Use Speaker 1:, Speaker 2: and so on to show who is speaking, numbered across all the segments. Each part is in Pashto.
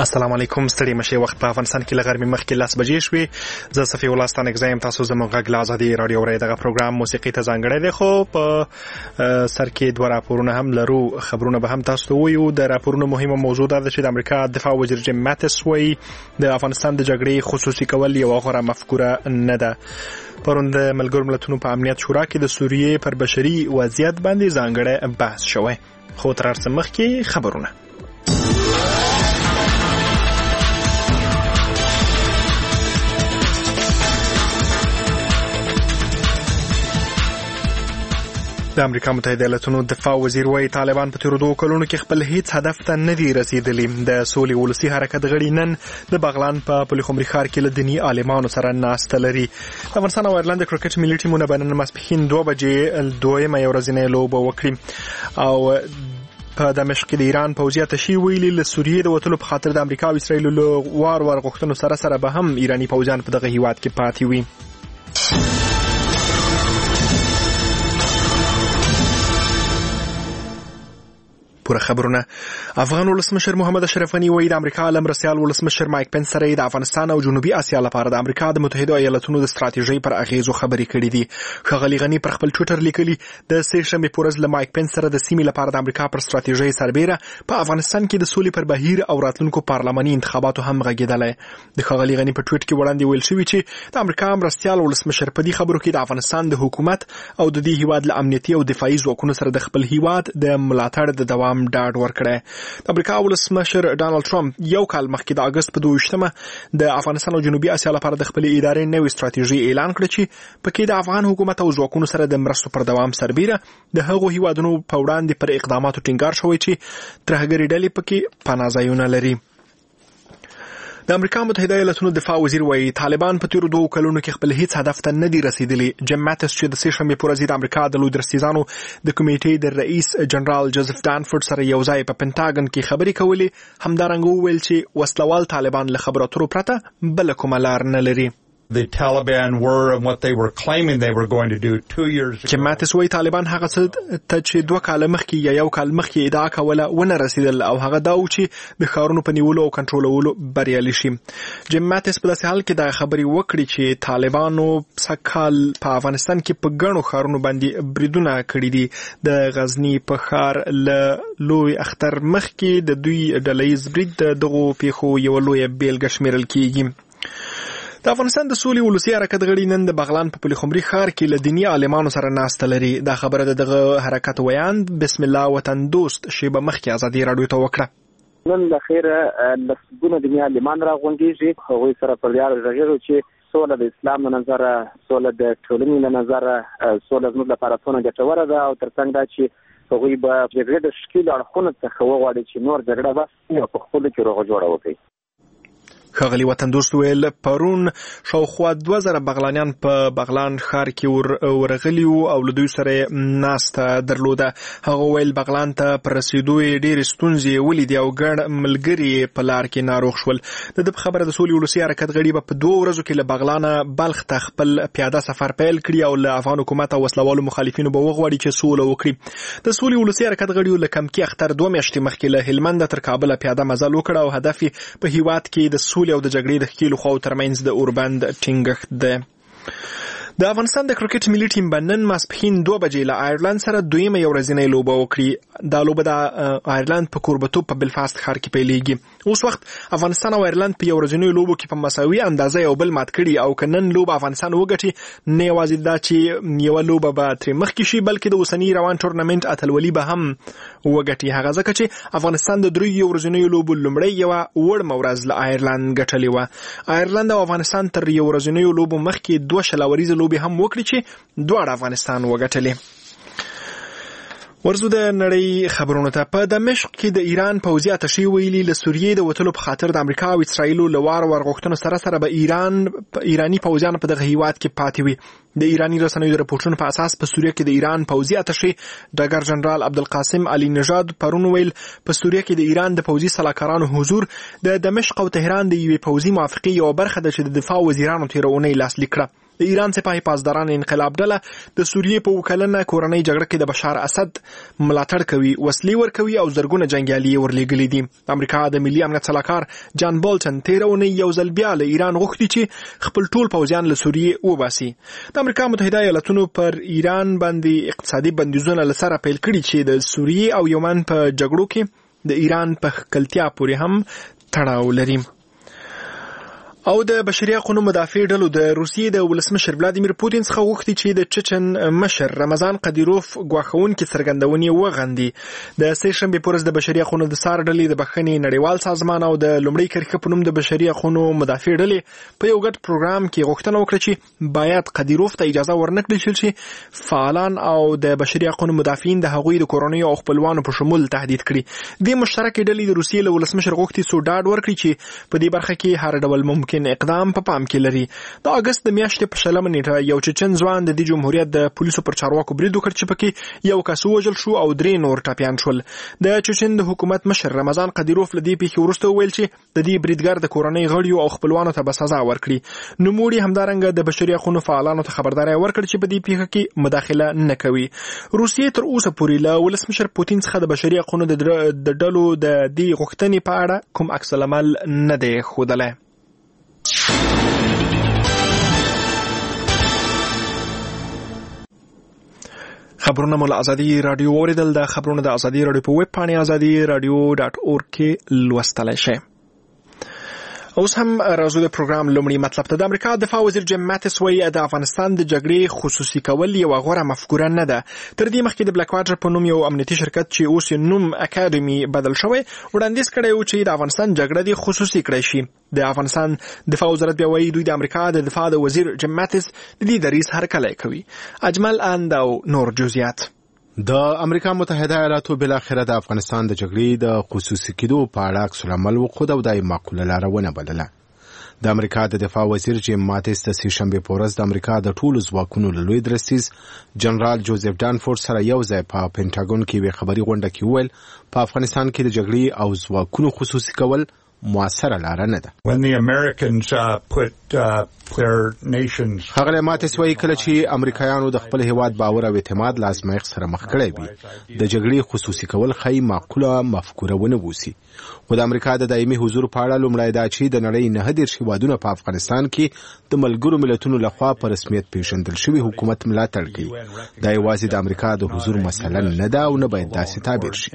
Speaker 1: السلام علیکم. ستړي مشه وخت په افغانستان کې لغرمې مخکې 10 بجې شوې. زه صفي الله ستانک زایم. تاسو زموږ غږ له ازادي رادیو اورئ. دغه پروګرام موسیقي ته ځانګړی دی، خو په سر کې دوه راپورونه هم لرو. خبرونه به هم تاسو ته وایو. د راپورونو مهمه موضوع دا ده چې د امریکا دفاع وزیر جیم ماتس وایي د افغانستان د جګړې خصوصي کول یو غوره مفکوره نه ده. پرون د ملګرو ملتونو په امنیت شورا کې د سوریې پر بشري وضعیت باندې ځانګړی بحث شوی. خو تر هر څه مخکې خبرونه. د امریکا متحده ایالاتونو دفاع وزیر وایي طالبان په تیرو 2 کلونو کې خپل هیڅ هدف ته نه دي رسیدلي. د سولې ولسي حرکت غړي نن د بغلان په پلخمري ښار کې له دیني عالمانو سره ناسته لري. د افغانستان او ایرلند د کرکټ ملي ټیمونه به نن ماسپښین 2 بجې دویمه ورځنۍ لوبه وکړي. او په دمشق کې د ایران پوځي اتشي ویلي له سوریې د وتلو په خاطر د امریکا او اسرایل له وار غوښتنو سره به هم ایرانی پوځیان په دغه هیواد کې پاتې وي. پوره خبرونه. افغان ولسمشر محمد اشرف غنی وایي د امریکا له مرستیال ولسمشر مایک پنس سره د افغانستان او جنوبي اسیا لپاره د امریکا د متحده ایالاتونو د ستراتیژۍ پر اغیزو خبرې کړې دي. ښاغلي غنی پر خپل ټویټر لیکلي د سه شنبه په ورځ له مایک پنس سره د سیمې لپاره د امریکا پر ستراتیژۍ سربېره په افغانستان کې د سولې پر بهیر او راتلونکو پارلماني انتخاباتو هم غږېدلی. د ښاغلي غنی په ټویټ کې وړاندې ویل شوی چې د امریکا مرستیال ولسمشر په دې خبرو کې د افغانستان د حکومت او د دې هیواد له امنیتي او دفاعي ځواکونو سره د خپل هیواد د ملاتړ د دوام ډاډ ورکړی. د امریکا ولسمشر ډانلډ ټرمپ یو کال مخکې د اگست په 22مه د افغانستان او جنوبي اسیا لپاره د خپل ادارې نوې ستراتیژي اعلان کړه چې پکې د افغان حکومت او ځواکونو سره د مرستو پر دوام سربېره د هغو هیوادونو په وړاندې پر اقداماتو ټینګار شوی چې ترهګري ډلې پکې پناه ځایونه لري. د امریکا متحده ایالاتونو دفاع وزیر وایي طالبان په تیرو 2 کلونو کې خپل هیڅ هدف ته نه دي رسیدلي. جیم ماتس چې د سه شنبه په ورځ د امریکا د لوی درستیزانو د کمیټې د رئیس جنرال جوزف ډانفورد سره یو ځای په پینټاګن کې خبرې کولې، همدارنګه وویل چې وسلوال طالبان له خبرو اترو پرته بل کومه لار نه لري.
Speaker 2: The Taliban were and what they were claiming they were going to do 2 years ago.
Speaker 1: جیم ماتس وایي طالبان هغه څه ته چې 2 کال مخکې یا 1 کال مخکې ادعا کوله ونه رسیدل، او هغه دا و چې د ښارونو په نیولو او کنټرولولو بریالي شي. جیم ماتس په داسې حال کې دا خبرې وکړي چې طالبانو سکهال په افغانستان کې په ګڼو ښارونو باندې بریدونه کړي دي. د غزنی په ښار له لوی اختر مخکې د دوی ډلهییز برید دغو پیښو یو لوی بیلګه شمیرل کیږي. د افغانستان د سولې ولسي حرکت غړي نن د بغلان په پلخمري ښار کې له دیني عالمانو سره ناسته لري. دا خبره دغه حرکت ویاند بسم الله وطن دوست شیبه مخکې ازادي رادیو ته وکړه.
Speaker 3: نن د خیره لسګونه دیني عالمان راغونډېږي، هغوی سره پر یار غږیږي چې سوله د اسلام له نظره، سوله د ټولنې له نظره، سوله زموږ لپاره څونه ګټوره ده، او ترڅنګ دا چې هغوی به جګړې د ښکیلو اړخونو څخه وغواړي چې نور جګړه بس او په خپلو کې روغه جوړه وکړي.
Speaker 1: ښاغلي وطن دوست ویل پرون شاوخوا 2000 بغلانیان په بغلان ښار کې ورغلي وو او له دوی سره ناسته درلوده. هغه ویل بغلان ته پر رسیدو ډېرې ستونزې ولیدې او ګڼ ملګري په لار کې ناروغ شول. د ده په خبره د سولې ولسي حرکت غړي به په 2 ورځو کې له بغلانه بلخ ته خپل پیاده سفر پیل کړي او له افغان حکومت او وسلوالو مخالفینو به وغواړي چې سوله وکړي. د سولې ولسي حرکت غړي له کمکي اختر 2 میاشتې مخکې له هلمند تر کابل پیاده مزل وکړ او هدف په هیواد کې د سولې او د جګړې د ښکیلو خواو ترمنځ د اوربند ټینګښت ده. د افغانستان د کرکټ ملي ټیم به نن ماسپښین 2 بجې له آیرلند سره دویمه ورځنۍ لوبه وکړي. دا لوبه د آیرلند په کوربتوب په بلفاست ښار کې پیلېږي. اوس وخت افغانستان او آیرلند په ورځنیو لوبو کې په مساوي اندازه یو بل مات کړي، او که نن لوبه افغانستان وګټي نه یوازې دا چې یو لوبه به ترې مخکې شي، بلکې د اوسني روان ټورنمنت اتلولي به هم وګټي. هغه ځکه چې افغانستان د 3 ورځنیو لوبو لومړی یوه وړمه ورځ له آیرلند ګټلې وه. آیرلند او افغانستان تر یو ورځنیو لوبو مخکې 2 شلوریزه لوبې هم وکړي چې دواړه افغانستان وګټلې. ورځو د نړۍ خبرونو ته. په دمشق کې د ایران پوځي اتشي ویلي له سوریې د وتلو په خاطر د امریکا او اسرایل له وار غوښتنو سره به ایرانی پوځیان په دغه هیواد کې پاتې وي. د ایرانی رسنیو د راپورټونو په اساس په سوریه کې د ایران پوځي اتشي ډګر جنرال عبدالقاسم علي نژاد پرون ویل په سوریه کې د ایران د پوځي سلاکارانو حضور د دمشق او تهران د یوې پوځي موافقې یو برخه ده چې د دفاع وزیرانو تیرونې لاسلیک کړه. د ایران سپاهي پاسداران انقلاب ډله د سوریې په وکلنه کورنۍ جګړه کې د بشار اسد ملاتړ کوي، وسلې ورکوي او زرګونه جنگیالي ورلېږلي دي. امریکا د ملي امنیت سلاکار جان بولټن تېره اونۍ یو ځل بیا له ایران غوښتي چې خپل ټول پوځیان له سوریې وباسي. د امریکا متحده ایالاتونو پر ایران باندې اقتصادي بندیزونه له سره پیل کړي چې د سوریې او یمن په جګړو کې د ایران په ښکلتیا پورې هم تړاو لري. او د بشري حقوقو مدافع ډلو د روسیې د ولسمشر ولادیمیر پوتین څخه غوښتي چې د چچن مشر رمضان قدیروف ګواښونکې څرګندونې وغندي. د سه شنبې په ورځ د بشري حقوقو د سار ډلې د بخښنې نړیوال سازمان او د لومړۍ کرښې په نوم د بشري حقوقو مدافع ډلې په یو ګډ پروګرام کې غوښتنه وکړه چې باید قدیروف ته اجازه ورنکړل شي چې فعالان او د بشري حقوقو مدافعین د هغوی د کورنۍ او خپلوانو په شمول تهدید کړي. د مشترکې ډلې د روسیې له ولسمشر غوښتي څو ډاډ ورکړي چې په دې برخه کې هر ډول ممکن اقدام په پام کې لري. د اگست د میاشتې په 20 نیټه یو چچن ځوان د جمهوریت د پولیسو پر چارواکو برید وکړ چې پکې یو کس وژل شو او 3 نور ټپیان شول. د چچن د حکومت مشر رمضان قدیروف لدی پیښې وروسته ویل چې د دې بریدګر د کورنۍ غړیو او خپلوانو ته به سزا ورکړي. نوموړي همدارنګه د بشري حقوقو فعالانو ته خبرداري ورکړه چې په دې پیښه کې مداخله نه کوي. روسیې تر اوسه پورې له ولسمشر پوتین څخه د بشري حقوقو د ډلو د دې غوښتنې په اړه کوم عکس العمل نه دی ښودلی. خبرونه مو له ازادي رادیو اوریدل. د خبرونو د ازادي رادیو په ویب پاڼه azadi.radio.org کې لوستلی شئ. اوس هم راځو د پروګرام لومړی مطلب ته. د امریکا دفاع وزیر جیم ماتیس وایي د افغانستان د جګړې خصوصي کول یو غوره مفکوره نه ده. تر دې مخکې د بلیک واټر په نوم یو امنیتي شرکت چې اوس نوم اکاډمي بدل شوی وړاندیز کړی و چې د افغانستان جګړه د خصوصي کړی شي. د افغانستان دفاع وزارت بیا وایي دوی د امریکا د دفاع د وزیر جیم ماتیس د دې دریځ هرکلی کوي. اجمل اند او نور جزئیات.
Speaker 4: د امریکا متحده ایالاتو بالاخره د افغانستان د جګړې د خصوصي کېدو په اړه عکس العمل وښود او د معقوله لاره ونه بلله. د امریکا د دفاع وزیر جیم ماتیس د سه شنبې په ورځ د امریکا د ټولو ځواکونو له لوی درستیز جنرال جوزف دانفورد سره یو ځای په پینټاګون کې یوه خبري غونډه کې وویل په افغانستان کې د جګړې او ځواکونو خصوصي کول موثره لاره نه ده.
Speaker 2: When the Americans put their nations
Speaker 4: هغه ماتیس وایي کله چې امریکایانو د خپل هیواد باور او اعتماد له ازمایښت سره مخ کړی وي د جګړې خصوصي کول ښایي معقوله مفکوره ونه بوسي. خو د امریکا د دایمي حضور په اړه لومړی دا چې د نړۍ 9 هیوادونه په افغانستان کې د ملګرو ملتونو لخوا په رسمیت پیژندل شوی حکومت ملاتړ کوي. دا یوازې د امریکا د حضور مسله نه ده او نه باید داسې تعبیر شي.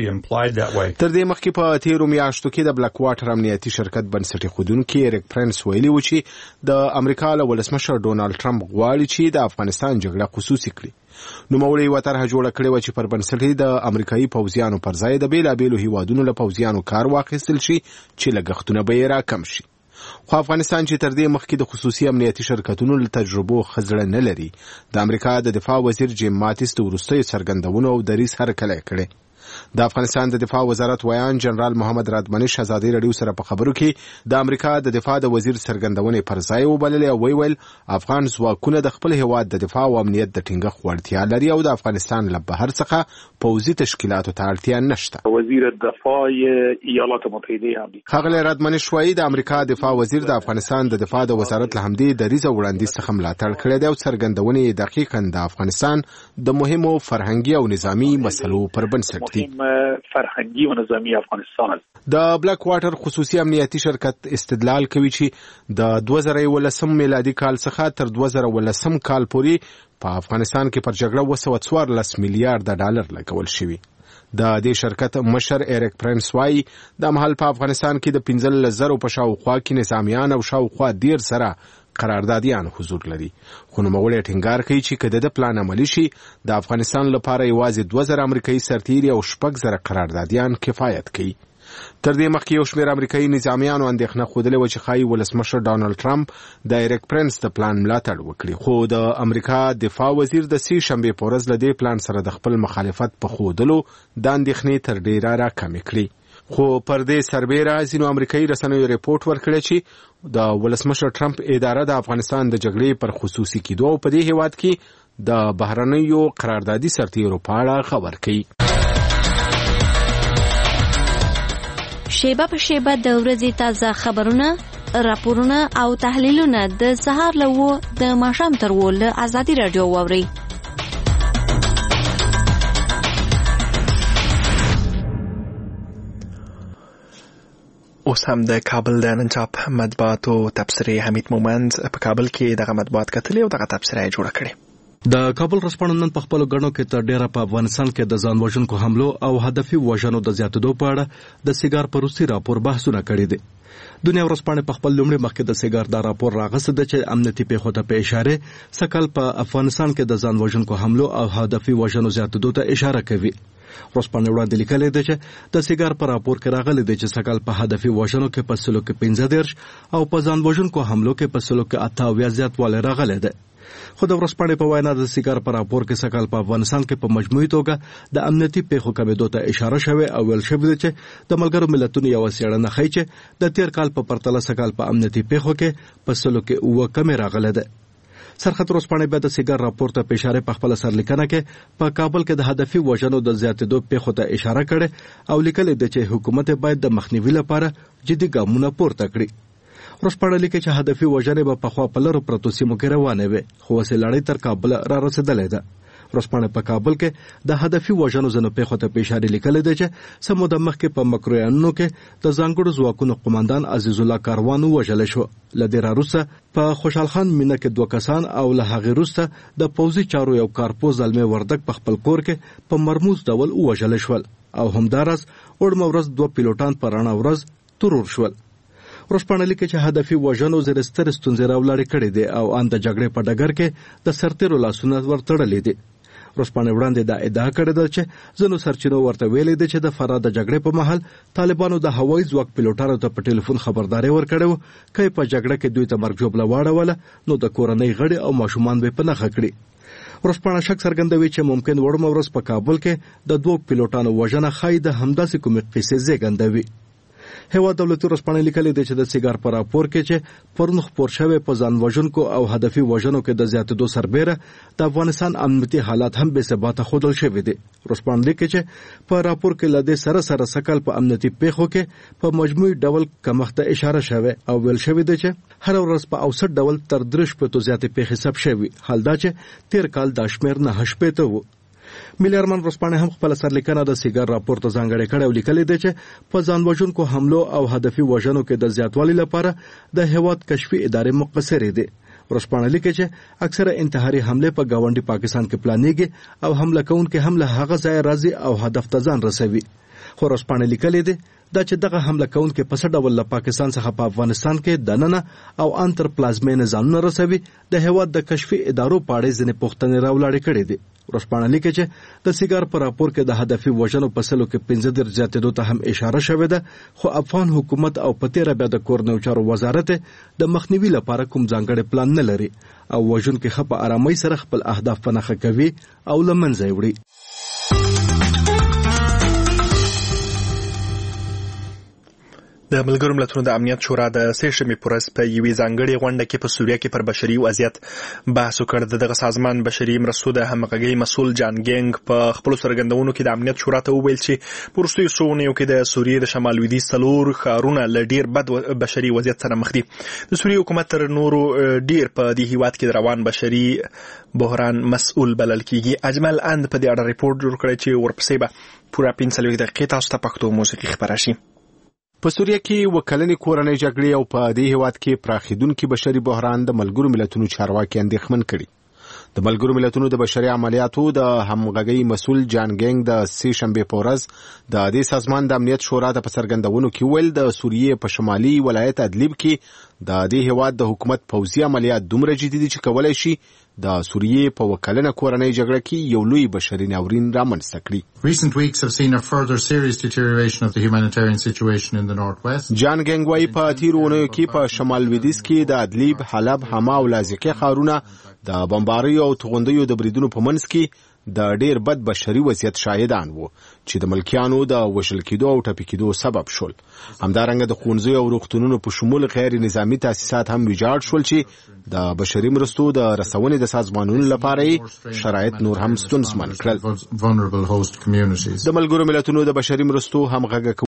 Speaker 4: تر دې مخکې په تیرو میاشتو کې د بلیک واټر امنیتي شرکت بنسټ ایښودونکي ایرک پرنس ویلي و چې د امریکا له ولسمشر ډونالد ټرمپ غواړي چې د افغانستان جګړه خصوصي کړي. نوموړي یوه طرحه جوړه کړې وه چې پر بنسټ د امریکایي پوځیانو پر ځای د بېلابېلو هیوادونو له پوځیانو کار واخیستل شي چې لګښتونه به یې راکم شي. خو افغانستان چې تر دې مخکې د خصوصي امنیتي شرکتونو له تجربو خزړه نه لري، د امریکا د دفاع وزیر جیم ماتیس د وروستیو څرګندونو او دریځ هرکلی کړی. د افغانستان د دفاع وزارت ویان جنرال محمد رادمنش ازادي رادیو سره په خبرو کې د امریکا د دفاع د وزیر څرګندونې پر ځای وبللې او ویل افغان ځواکونه د خپل هیواد د دفاع او امنیت د ټینګښت وړتیا لري او د افغانستان له بهر څخه پوځي تشکیلاتو ته اړتیا نشته.
Speaker 5: وزیر دفاع ایالات متحده آمریکا
Speaker 4: ښاغلی رادمنش وایي د امریکا دفاع وزیر د افغانستان د دفاع د وزارت له همدې دریځ او وړاندیز څخه ملاتړ کړی دی او څرګندونې دقیقاً د افغانستان د مهمو فرهنګي او نظامي مسلو پر بنسټ دي.
Speaker 5: فرهنګي او نظامي افغانستان
Speaker 4: د بلیک واټر خصوصي امنیتي شرکت استدلال کوي چې د 2013 میلادي کال څخه تر 2019 کال پورې په افغانستان کې پر جګړه 214 میلیارډ ډالر لګول شوي. د دې شرکت مشر ایرک پرنس وایي د مهال په افغانستان کې د 15,000 په شاوخوا کې نظامیان او شاوخوا 10 سره قراردادیان حضور لري. خو نوموړی ټینګار کوي چې که د پلان عملي شي د افغانستان لپاره یوازې 2000 امریکایي سرتیري او 6,000 قراردادیان کفایت کوي. تر دې مخکې یو شمېر امریکایي نظامیانو اندېښنه ښودلې وه چې ښایي ولسمشر ډانلډ ټرمپ د ایرک پرنس د پلان ملاتړ وکړي. خو د امریکا دفاع وزیر د سې شنبې په ورځ له دې پلان سره د خپل مخالفت په ښودلو د اندېښنې تر ډېره راکمې کړي. خو پر دې سربیره ځینو امریکایي رسنیو ریپورټ ورکړی چې د ولسمشر ټرمپ اداره د افغانستان د جګړې پر خصوصي کېدو او په دې هیواد کې د بهرنیو قراردادي سرتیرو په اړه خبر کوي.
Speaker 6: شیبه په شیبه د ورځې تازه خبرونه راپورونه او تحلیلونه د سهار له 8 د ماښام تر 8 له ازادي رادیو واورئ.
Speaker 1: اوس هم د کابل د نن چاپ مطبوعاتو تبصرې حمید مومند په کابل کې دغه مطبوعات کتلې او دغه تبصره یې جوړه کړې.
Speaker 7: د کابل ورځپاڼه نن په خپل غنو کې تر ډیره په افغانستان کې د ځان وژونکو حملو او هدفي وژنو د زیاتېدو په اړه د سیګار په روسي راپور بحثونه کړي دي. دنیا ورځپاڼه په خپل لومړي مخ کې د سیګار د راپور راغسته ده چې امنیتي پیښو ته په اشاره سکل په افغانستان کې د ځان وژونکو حملو او هدفي وژنو زیاتېدو ته اشاره کوي. ورځپاڼه وړاندې لیکلې ده چې د سیګار په راپور کې راغلي دي چې سکل په هدفي وژنو کې په سلو کې 15 او په ځان وژونکو حملو کې په سلو کې 28 زیاتوالی راغلی دی. خو د ورځپاڼې په وینا د سیګار په راپور کې سکل په افغانستان کې په مجموعي توګه د امنیتي پیښو کمیدو ته اشاره شوې او ویل شوې ده چې د ملګرو ملتونو یو څېړنه ښیي چې د تیر کال په پرتله سکل په امنیتي پیښو کې په سلو کې 9 کمې راغلی ده. سرخط ورځپاڼه به د سیګار راپور ته په اشاره په خپل سرلیکنه کې په کابل کې د هدفي وژنو د زیاتېدو پیښو ته اشاره کړې او لیکلې ده چې حکومت باید د مخنیوي لپاره جدي ګامونه پورته کړي. ورځپاڼه لیکي چې هدفي وژنې به پخوا په لرو پرتو سیمو کې روانې وي خو اوس لړۍ تر کابل را رسېدلې ده. ورځپاڼه په کابل کې د هدفي وژنو ځینو پیښو ته په اشاره لیکلې ده چې څه موده مخکې په مکرویانو کې د ځانګړو ځواکونو قوماندان عزیز الله کاروان وژل شو. له دې راوروسته په خوشحال خان مینه کې 2 کسان او له هغې وروسته د پوځي چارو یو کارپوز زلمی وردک په خپل کور کې په مرموز ډول وژل شول او همداراز وړمه ورځ 2 پیلوټان په رڼا ورځ ترور شول. ورځپاڼه لیکي چې هدفي وژنو ځینې سترې ستونزې راولاړې کړې دي او ان د جګړې په ډګر کې د سرتیرو لاسونه ورتړلي دي. ورځپاڼه وړاندې دا ادعا کړې ده چې ځینو سرچینو ورته ویلي دي چې د فراه د جګړې په مهال طالبانو د هوایي ځواک پیلوټانو ته په ټلیفون خبرداري ورکړې وه که په جګړه کې دوی ته مرګ ژوبله واړوله نو د کورنۍ غړي او ماشومان به په نښه کړي. ورځپاڼه شک څرګندوي چې ممکن وړمه ورځ په کابل کې د 2 پیلوټانو وژنه ښایي د همداسې کومې قصې زېږنده وي. هیواد دولتي ورځپاڼه لیکلې ده چې د سیګار په راپور کې چې پرون خپور شوی په ځان وژونکو او هدفي وژنو کې د زیاتېدو سربېره د افغانستان امنیتي حالات هم بې ثباته ښودل شوي دي. ورځپاڼه لیکي چې په راپور کې له دې سره سکل په امنیتي پیښو کې په مجموعي ډول کمښت ته اشاره شوې او ویل شوي ده چې هر ورځ په اوسط ډول تر 3 شپېتو زیاتې پیښې ثبت شوي. حال دا چې تیر کال دا شمېر 9 شپېته و. ملي ارمان ورځپاڼه هم خپل سرلیکنه د سیګار راپور ته ځانګړې کړې او لیکلې ده چې په ځان وژونکو حملو او هدفي وژنو کې د زیاتوالي لپاره د هیواد کشفي ادارې مقصرې دي. ورځپاڼه لیکي چې اکثره انتحاري حمله په گاونډي پاکستان کې پلانېږي او حمله کوونکي هم له هغه ځای راځي او هدف ته ځان رسوي. خو ورځپاڼه لیکلې ده دا چې دغه حمله کوونکي په څه ډول له پاکستان څخه په افغانستان کې دننه او انتر پلازمین ځانونه رسوي د هیواد د کشفي ادارو په اړه ځینې پوښتنې راولاړې کړې دي. ورځپاڼه لیکي چې د سیګار په راپور کې د هدفي وژنو په سلو کې 15 زیاتېدو ته هم اشاره شوې ده خو افغان حکومت او په تیره بیا د کورنیو چارو وزارت د مخنیوي لپاره کوم ځانګړی پلان نه لري او وژونکي ښه په آرامۍ سره خپل اهداف په نښه کوي او له منځه یې وړي.
Speaker 1: د ملګرو ملتونو د امنیت شورا د سهشنبې په ورځ په یوې ځانګړې غونډه کې په سوریه کې پر بشري وضعیت بحث وکړ. دغه سازمان بشري مرستو د همغږۍ مسؤل جان ګینګ په خپلو څرګندونو کې د امنیت شورا ته وویل چې په وروستیو څو اونیو کې د سوریې د شمال لویدیځ 4 ښارونه له ډېر بد بشري وضعیت سره مخ دي. د سوریې حکومت تر نورو ډېر په دې هیواد کې د روان بشري بحران مسؤل بلل کیږي. اجمل اند په دې اړه ریپورت جوړ کړی چې ورپسې به پوره 45 دقیقې تاسو ته پښتو موسیقي خپره شي.
Speaker 4: په سوریه کې وکلنې کورنۍ جګړې او په دې هیواد کې پراخیدونکي بشري بحران د ملګرو ملتونو چارواکي اندېښمن کړي. د ملګرو ملتونو د بشري عملیاتو د همغږۍ مسؤل جان ګینګ د سهشنبې په ورځ د دې سازمان د امنیت شورا ته په څرګندونو کې ویل د سوریې په شمالي ولایت ادلیب کې د دې هیواد د حکومت پوځي عملیات دومره جدي دي چې کولای شي د سوریې په وکلنه کورنۍ جګړه کې یو لوی بشري ناورین رامنځته کړي.
Speaker 8: Recent weeks have seen a further serious deterioration of the humanitarian situation in the northwest.
Speaker 4: جان ګینګ وايي په تیرو اونیو کې په شمال لویدیځ کې د ادلیب، حلب، حما او لازقه ښارونه د بمباریو او توغندیو د بریدونو په منځ کې د ډیر بد بشري وضعیت شاهدان وو چې د ملکیانو د وژل کېدو او ټپي کېدو سبب شول. همدارنګه د ښوونځیو او روغتونونو په شمول غیر نظامي تاسیسات هم ویجاړ شول چې د بشري مرستو د رسونې د سازمانونو لپاره شرایط نور هم ستونزمن کړل. د ملګرو ملتونو د بشري مرستو همغږي